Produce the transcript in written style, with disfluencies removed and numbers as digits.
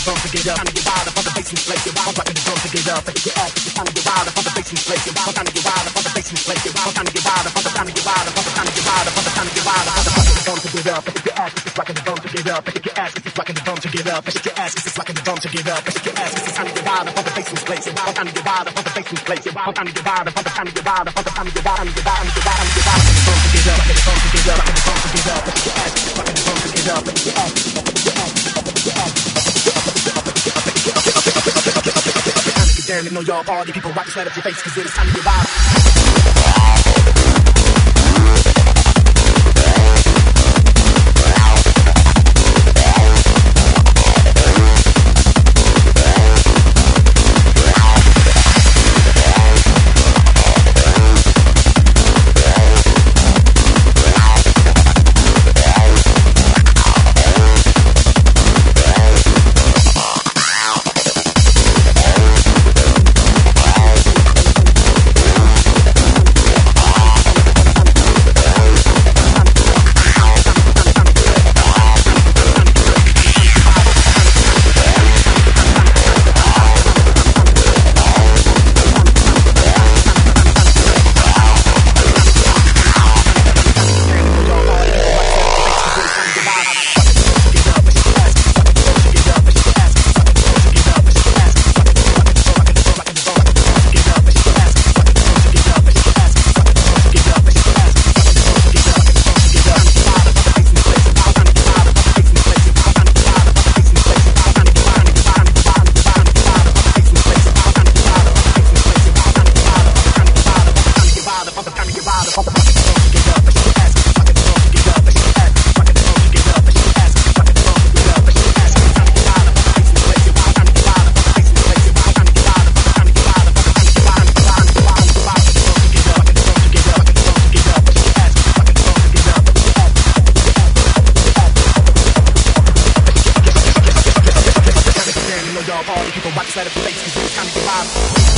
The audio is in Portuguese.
drum to get up, time to get wild up on the bass and play. I'm rocking the drum to get up, get ass. It's time to get wild up on the bass and play. I'm time to get wild up on the bass and play. I'm time to get wild up on the time to get wild up on the time to get wild up on the time to get wild up on the drum to get up, get ass. It's rocking the drum to get up, get ass. It's rocking the drum to get up, get ass. It's rocking the drum to get up, get ass. It's time to get wild up on the bass and play. I'm time to get wild up on the bass and play. I'm time to get wild up on the time to get wild up on the time to get wild up, get wild, get wild, get wild. Drum to get up, get the drum to get up, get the drum to get up, get ass. It's rocking the drum to get up, get ass. Damn, you know y'all party people rock, just light up your face, cause it's time to get wild. Party people rock, just let it play, cause it's time to get wild.